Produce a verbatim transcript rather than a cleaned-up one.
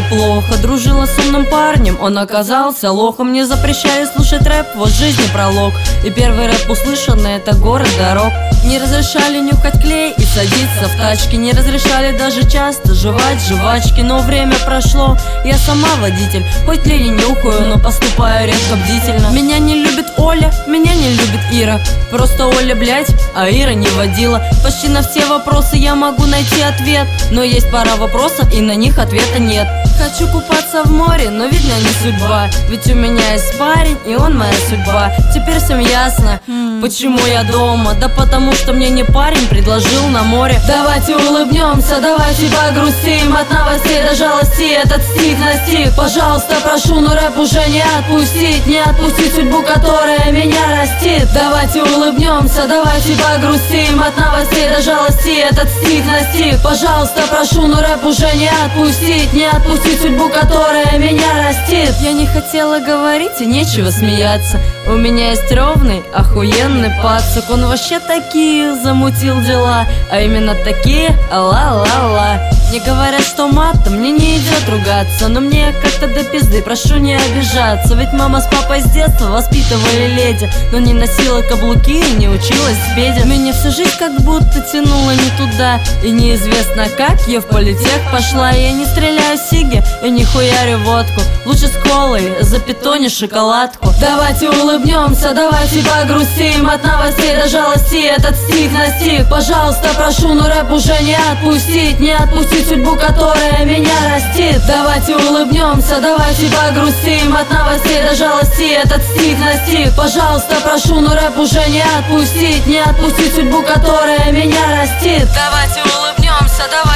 неплохо дружила с умным парнем, он оказался лохом. Мне запрещали слушать рэп, вот жизни пролог. И первый рэп услышанный — это город дорог. Не разрешали нюхать клей и садиться в тачки, не разрешали даже часто жевать жвачки. Но время прошло, я сама водитель, хоть клей и нюхаю, но поступаю редко бдительно. Меня не любит Оля, меня не любит Ира, просто Оля, блять, а Ира не водила. Почти на все вопросы я могу найти ответ, но есть пара вопросов, и на них ответа нет. Хочу купаться в море, но видно не судьба, ведь у меня есть парень, и он моя судьба. Теперь всем ясно, почему я дома. Да потому что мне не парень предложил на море. Давайте улыбнемся, давайте погрустим, от новостей до жалости этот стих настиг. Пожалуйста, прошу, но рэп уже не отпустить, не отпустить судьбу, которая меня растит. Давайте улыбнемся, давайте погрустим, от новостей до жалости этот стих настиг. Пожалуйста, прошу, но рэп уже не отпустить, не отпустить судьбу, которая меня растит. Я не хотела говорить и нечего смеяться, у меня есть ровный, охуенный пацак. Он вообще такие замутил дела, а именно такие ла-ла-ла. Не говорят, что матом мне не идет ругаться, но мне как-то до пизды, прошу не обижаться. Ведь мама с папой с детства воспитывали леди, но не носила каблуки и не училась в педе. Меня всю жизнь как будто тянуло не туда, и неизвестно как я в политех пошла. Я не стреляю сиги и не хуярю водку, лучше с колой запитони шоколадку. Давайте улыбнемся, давайте погрустим, от новостей до жалости этот стих настиг. Пожалуйста, прошу, но рэп уже не отпустить, не отпустить судьбу, которая меня растит. Давайте улыбнемся, давайте погрустим, от новостей до жалости этот стих настиг. Пожалуйста, прошу, но рэп уже не отпустить, не отпустить судьбу, которая меня растит. Давайте улыбнемся, давайте